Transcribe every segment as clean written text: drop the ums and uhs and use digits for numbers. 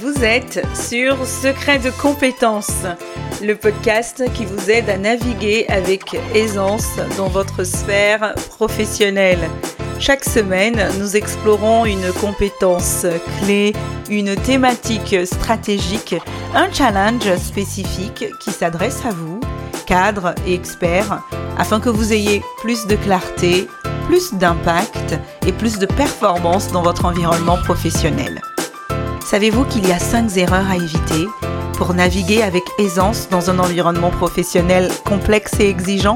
Vous êtes sur Secrets de compétences, le podcast qui vous aide à naviguer avec aisance dans votre sphère professionnelle. Chaque semaine, nous explorons une compétence clé, une thématique stratégique, un challenge spécifique qui s'adresse à vous, cadres et experts, afin que vous ayez plus de clarté, plus d'impact et plus de performance dans votre environnement professionnel. Savez-vous qu'il y a 5 erreurs à éviter pour naviguer avec aisance dans un environnement professionnel complexe et exigeant?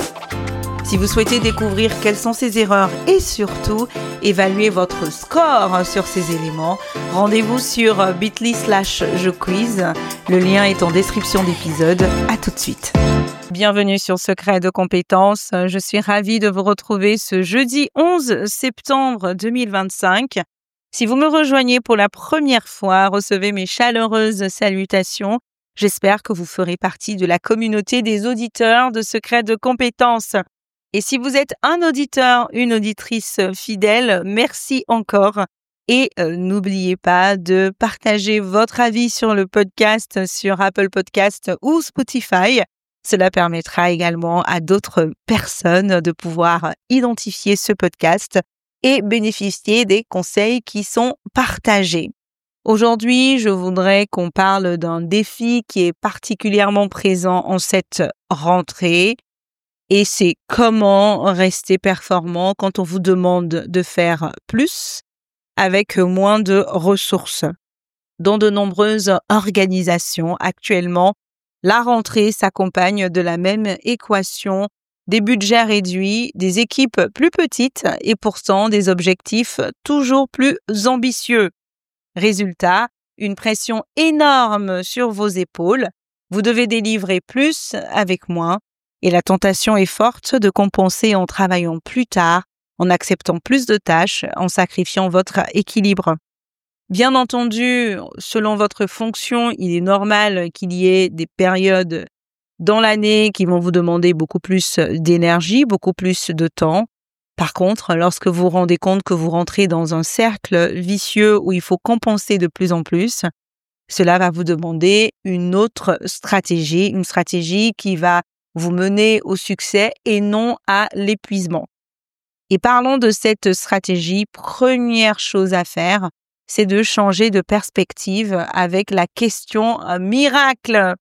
Si vous souhaitez découvrir quelles sont ces erreurs et surtout évaluer votre score sur ces éléments, rendez-vous sur bit.ly/jequiz. Le lien est en description d'épisode. À tout de suite. Bienvenue sur Secrets de compétences. Je suis ravie de vous retrouver ce jeudi 11 septembre 2025. Si vous me rejoignez pour la première fois, recevez mes chaleureuses salutations. J'espère que vous ferez partie de la communauté des auditeurs de Secrets de compétences. Et si vous êtes un auditeur, une auditrice fidèle, merci encore. Et n'oubliez pas de partager votre avis sur le podcast sur Apple Podcast ou Spotify. Cela permettra également à d'autres personnes de pouvoir identifier ce podcast et bénéficier des conseils qui sont partagés. Aujourd'hui, je voudrais qu'on parle d'un défi qui est particulièrement présent en cette rentrée et c'est comment rester performant quand on vous demande de faire plus avec moins de ressources. Dans de nombreuses organisations actuellement, la rentrée s'accompagne de la même équation, des budgets réduits, des équipes plus petites et pourtant des objectifs toujours plus ambitieux. Résultat, une pression énorme sur vos épaules. Vous devez délivrer plus avec moins et la tentation est forte de compenser en travaillant plus tard, en acceptant plus de tâches, en sacrifiant votre équilibre. Bien entendu, selon votre fonction, il est normal qu'il y ait des périodes dans l'année qui vont vous demander beaucoup plus d'énergie, beaucoup plus de temps. Par contre, lorsque vous vous rendez compte que vous rentrez dans un cercle vicieux où il faut compenser de plus en plus, cela va vous demander une autre stratégie, une stratégie qui va vous mener au succès et non à l'épuisement. Et parlons de cette stratégie, première chose à faire, c'est de changer de perspective avec la question miracle.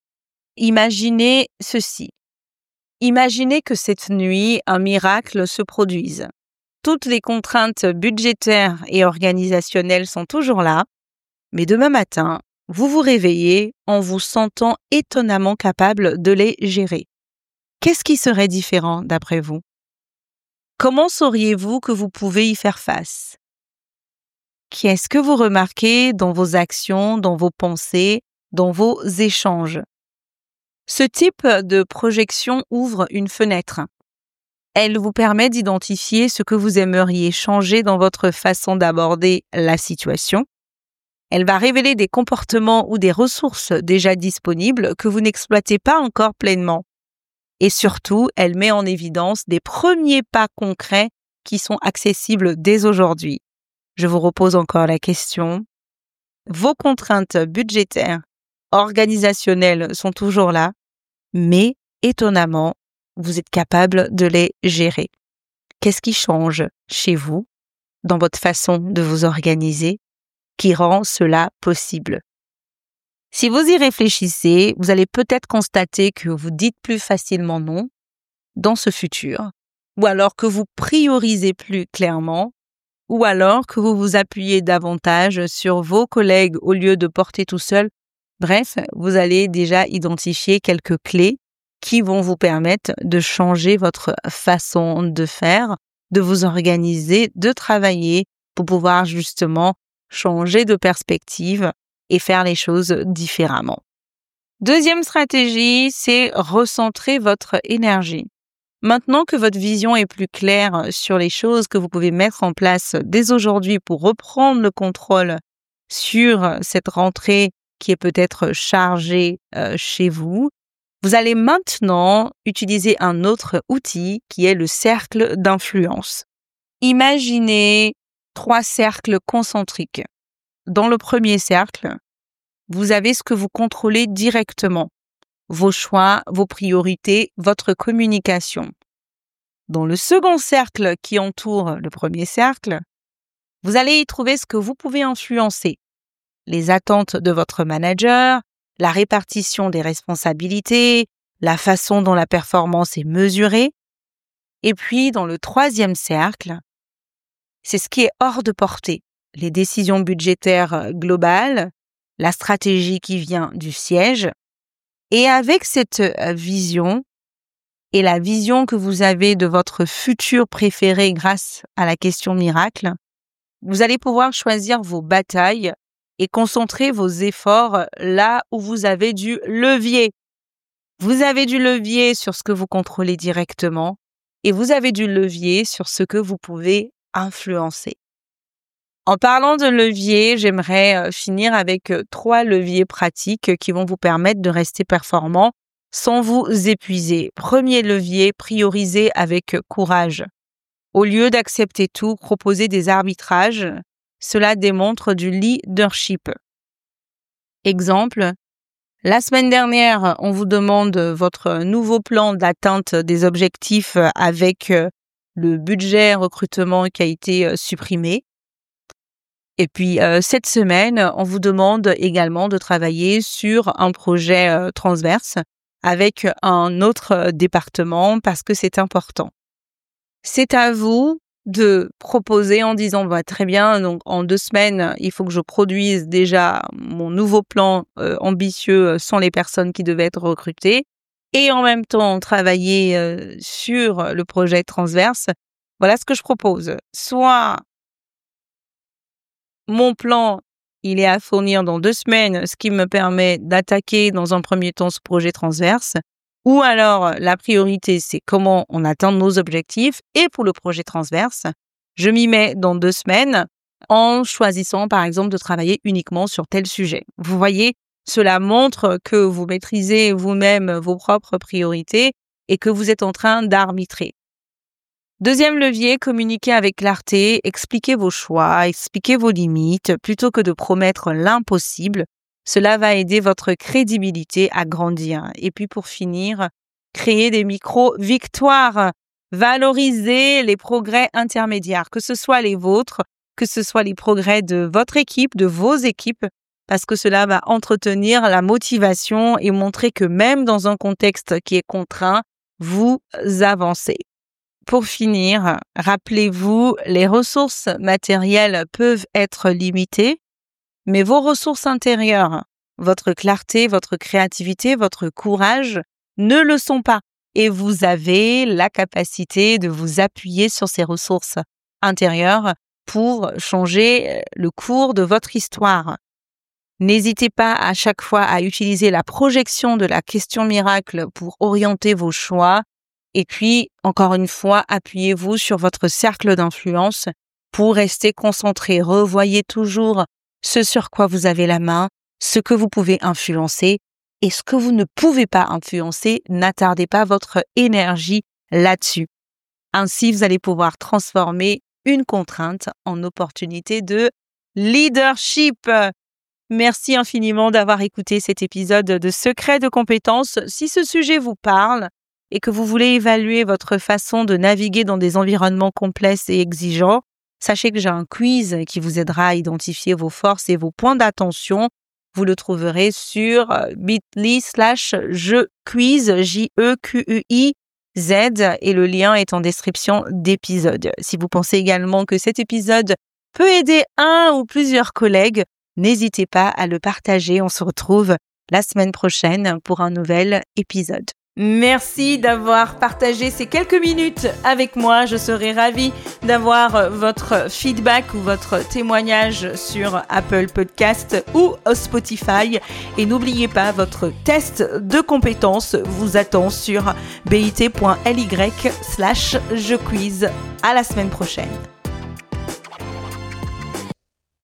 Imaginez ceci. Imaginez que cette nuit, un miracle se produise. Toutes les contraintes budgétaires et organisationnelles sont toujours là, mais demain matin, vous vous réveillez en vous sentant étonnamment capable de les gérer. Qu'est-ce qui serait différent d'après vous? Comment sauriez-vous que vous pouvez y faire face? Qu'est-ce que vous remarquez dans vos actions, dans vos pensées, dans vos échanges? Ce type de projection ouvre une fenêtre. Elle vous permet d'identifier ce que vous aimeriez changer dans votre façon d'aborder la situation. Elle va révéler des comportements ou des ressources déjà disponibles que vous n'exploitez pas encore pleinement. Et surtout, elle met en évidence des premiers pas concrets qui sont accessibles dès aujourd'hui. Je vous repose encore la question. Vos contraintes budgétaires, organisationnelles sont toujours là, mais étonnamment, vous êtes capable de les gérer. Qu'est-ce qui change chez vous, dans votre façon de vous organiser, qui rend cela possible? Si vous y réfléchissez, vous allez peut-être constater que vous dites plus facilement non dans ce futur, ou alors que vous priorisez plus clairement, ou alors que vous vous appuyez davantage sur vos collègues au lieu de porter tout seul. Bref, vous allez déjà identifier quelques clés qui vont vous permettre de changer votre façon de faire, de vous organiser, de travailler pour pouvoir justement changer de perspective et faire les choses différemment. Deuxième stratégie, c'est recentrer votre énergie. Maintenant que votre vision est plus claire sur les choses que vous pouvez mettre en place dès aujourd'hui pour reprendre le contrôle sur cette rentrée qui est peut-être chargée chez vous, vous allez maintenant utiliser un autre outil qui est le cercle d'influence. Imaginez 3 cercles concentriques. Dans le premier cercle, vous avez ce que vous contrôlez directement, vos choix, vos priorités, votre communication. Dans le second cercle qui entoure le premier cercle, vous allez y trouver ce que vous pouvez influencer, les attentes de votre manager, la répartition des responsabilités, la façon dont la performance est mesurée. Et puis, dans le troisième cercle, c'est ce qui est hors de portée, les décisions budgétaires globales, la stratégie qui vient du siège. Et avec cette vision et la vision que vous avez de votre futur préféré grâce à la question miracle, vous allez pouvoir choisir vos batailles et concentrer vos efforts là où vous avez du levier. Vous avez du levier sur ce que vous contrôlez directement et vous avez du levier sur ce que vous pouvez influencer. En parlant de levier, j'aimerais finir avec 3 leviers pratiques qui vont vous permettre de rester performant sans vous épuiser. Premier levier, prioriser avec courage. Au lieu d'accepter tout, proposer des arbitrages, cela démontre du leadership. Exemple, la semaine dernière, on vous demande votre nouveau plan d'atteinte des objectifs avec le budget recrutement qui a été supprimé. Et puis, cette semaine, on vous demande également de travailler sur un projet transverse avec un autre département parce que c'est important. C'est à vous de proposer en disant très bien, donc en 2 semaines, il faut que je produise déjà mon nouveau plan ambitieux sans les personnes qui devaient être recrutées et en même temps travailler sur le projet transverse. Voilà ce que je propose. Soit mon plan, il est à fournir dans 2 semaines, ce qui me permet d'attaquer dans un premier temps ce projet transverse. Ou alors, la priorité, c'est comment on atteint nos objectifs. Et pour le projet transverse, je m'y mets dans 2 semaines en choisissant, par exemple, de travailler uniquement sur tel sujet. Vous voyez, cela montre que vous maîtrisez vous-même vos propres priorités et que vous êtes en train d'arbitrer. Deuxième levier, communiquer avec clarté, expliquez vos choix, expliquez vos limites, plutôt que de promettre l'impossible. Cela va aider votre crédibilité à grandir. Et puis pour finir, créer des micro-victoires. Valorisez les progrès intermédiaires, que ce soit les vôtres, que ce soit les progrès de votre équipe, de vos équipes, parce que cela va entretenir la motivation et montrer que même dans un contexte qui est contraint, vous avancez. Pour finir, rappelez-vous, les ressources matérielles peuvent être limitées, mais vos ressources intérieures, votre clarté, votre créativité, votre courage ne le sont pas. Et vous avez la capacité de vous appuyer sur ces ressources intérieures pour changer le cours de votre histoire. N'hésitez pas à chaque fois à utiliser la projection de la question miracle pour orienter vos choix. Et puis, encore une fois, appuyez-vous sur votre cercle d'influence pour rester concentré. Revoyez toujours ce sur quoi vous avez la main, ce que vous pouvez influencer et ce que vous ne pouvez pas influencer. N'attardez pas votre énergie là-dessus. Ainsi, vous allez pouvoir transformer une contrainte en opportunité de leadership. Merci infiniment d'avoir écouté cet épisode de Secrets de compétences. Si ce sujet vous parle et que vous voulez évaluer votre façon de naviguer dans des environnements complexes et exigeants, sachez que j'ai un quiz qui vous aidera à identifier vos forces et vos points d'attention. Vous le trouverez sur bit.ly/jequiz, JEQUIZ, et le lien est en description d'épisode. Si vous pensez également que cet épisode peut aider un ou plusieurs collègues, n'hésitez pas à le partager. On se retrouve la semaine prochaine pour un nouvel épisode. Merci d'avoir partagé ces quelques minutes avec moi. Je serai ravie d'avoir votre feedback ou votre témoignage sur Apple Podcast ou Spotify. Et n'oubliez pas, votre test de compétences vous attend sur bit.ly/jequiz. À la semaine prochaine.